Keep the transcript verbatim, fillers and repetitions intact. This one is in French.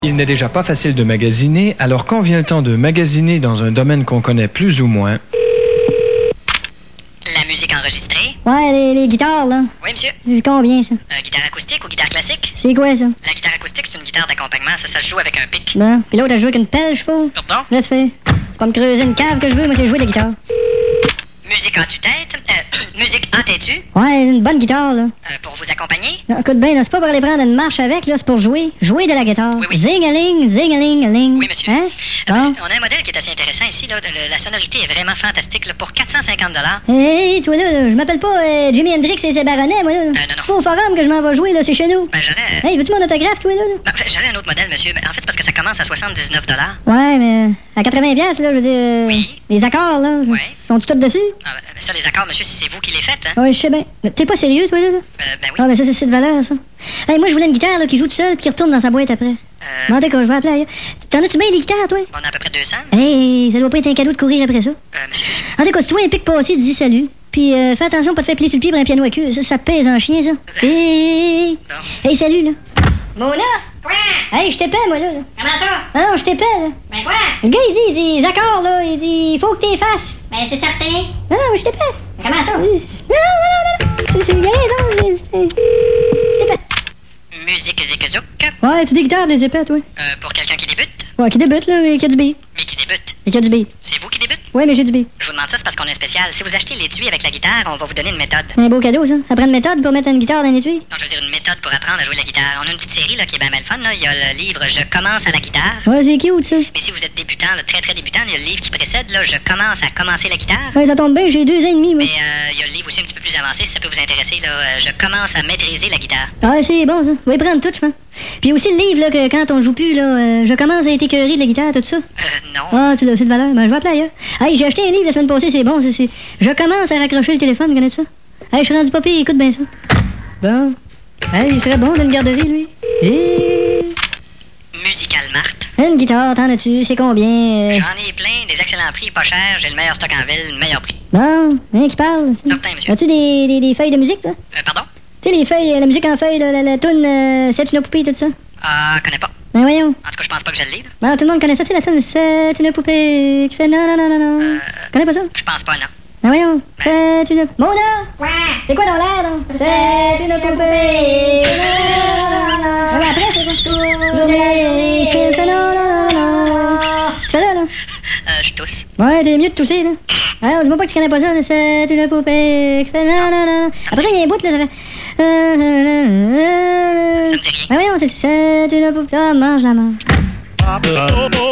Il n'est déjà pas facile de magasiner, alors quand vient le temps de magasiner dans un domaine qu'on connaît plus ou moins... La musique enregistrée? Ouais, les, les guitares, là. Oui, monsieur. C'est combien, ça? Euh, guitare acoustique ou guitare classique? C'est quoi, ça? La guitare acoustique, c'est une guitare d'accompagnement. Ça, ça se joue avec un pic. Bon. Puis l'autre, elle joue avec une pelle, je suppose. Pardon? Laisse faire. Pas me creuser une cave que je veux, moi, c'est jouer de la guitare. Musique en tue-tête? Euh, musique en têtu? Ouais, une bonne guitare, là. Euh, pour vous accompagner? Non, écoute bien, là, c'est pas pour aller prendre une marche avec, là, c'est pour jouer. Jouer de la guitare. Oui, oui. Zing-a-ling, zing-a-ling-a-ling. Oui, monsieur. Hein? Euh, Bon. on a un modèle qui est assez intéressant ici. Là. Le- la sonorité est vraiment fantastique. Là, pour quatre cent cinquante dollars. Hé, toi, là, là, je m'appelle pas euh, Jimi Hendrix et ses baronnets, moi, là. non, non. C'est pas au forum que je m'en vais jouer, là, c'est chez nous. Ben, j'aurais... Hey, veux-tu mon autographe, toi, là? là? Ben, j'aurais un autre modèle, monsieur. Mais en fait, c'est parce que ça commence à soixante-dix-neuf dollars. Ouais, mais à quatre-vingts piastres, là, je veux dire... euh, Oui. Les accords, là, Ouais. sont-ils tous dessus? Ah, ben, ça, les accords, monsieur, c'est vous qui les faites, hein? Ouais, je sais bien. Mais t'es pas sérieux, toi, là? là? Euh, ben oui. Ah, ben ça, c'est de valeur, ça. Hey, moi, je voulais une guitare, là, qui joue tout seul puis qui retourne dans sa boîte après. Euh, Bon, d'accord, je vais appeler ailleurs. T'en as-tu bien des guitares, toi? on a à peu près deux cents. Hey, ça doit pas être un cadeau de courir après ça. Euh, monsieur, En tout cas, si tu vois un pic passer, dis salut. Puis euh, fais attention, pas te faire plier sur le pied pour un piano à queue. Ça, ça pèse en chien, ça. Hey, bon. hey, salut, là. Mona? Quoi? Hey, je t'épelle, moi, là. là. Comment ça? Ah non, je t'épelle, là. Ben quoi? Le gars, il dit, il dit, les accords, là, il dit, faut que t'es fasses. Ben c'est certain. Non, non, je t'épelle. Comment ça? Non, non, non, non. C'est, c'est, il a raison. c'est- c'est- Je t'épelle. Musique zikzouk. Ouais, tu des guitares, des épées, toi. Euh, pour quelqu'un qui débute. Ouais, qui débute, là, mais qui a du beat. Mais qui débute. Mais qui a du beat. C'est vous qui débute? Ouais, mais j'ai du beat. Je vous demande ça, c'est parce qu'on a un spécial. Si vous achetez l'étui avec la guitare, on va vous donner une méthode. Un beau cadeau, ça. Ça prend une méthode pour mettre une guitare dans un étui. Non, je veux dire une méthode pour apprendre à jouer la guitare. On a une petite série là, qui est bien mal fun. Là. Il y a le livre Je commence à la guitare. Ouais, c'est cute, ça. Mais si vous êtes débutant, là, très très débutant, il y a le livre qui précède là, Je commence à commencer la guitare. Ouais, ça tombe bien, j'ai deux ans et demi, moi. Mais euh, il y a le livre aussi un petit peu plus avancé, si ça peut vous intéresser. Là, euh, Je commence à maîtriser la guitare. Ah, c'est bon, ça. Oui, prendre tout, je pense. Puis aussi le livre, là, que quand on joue plus, là, euh, je commence à être écœuré de la guitare, tout ça. Euh, non. Ah, tu l'as, c'est de valeur. Ben, je vais appeler ailleurs. Hey, j'ai acheté un livre la semaine passée, c'est bon, c'est, c'est... Je commence à raccrocher le téléphone, connais-tu ça? Hey, je suis rendu pas pire, écoute bien ça. Bon. Hey, il serait bon d'une garderie, lui. Et... Musical Marthe. Une guitare, t'en as-tu? C'est combien? euh? J'en ai plein, des excellents prix, pas cher. J'ai le meilleur stock en ville, le meilleur prix. Bon, hein, qui parle? Certain, monsieur. As-tu des, des, des feuilles de musique, là? Euh, pardon? Tu sais, les feuilles, la musique en feuilles, là, la, la toune, euh, c'est une poupée, tout ça? Ah, connais pas. Ben voyons. En tout cas, je pense pas que je le lis. là. Ben, tout le monde connaît ça, tu sais, la toune, c'est une poupée qui fait non, non, non, non, non. Euh, Connais pas ça? Je pense pas, non. Ben voyons. C'est une... Mona! Quoi? C'est quoi dans l'air, donc? C'est une poupée. Ah, ben après, c'est quoi? Journée qui fait non, non, non, non. Tu fais là, là? Euh, je tousse. Ouais, t'es mieux de tousser, là. Alors, dis-moi pas que tu connais pas ça, c'est une poupée qui fait non, non, non. Après, il y a un bout, là, ça fait... Ça me dit rien. Ben voyons, c'est c'est une poupée. Ah, mange la mange.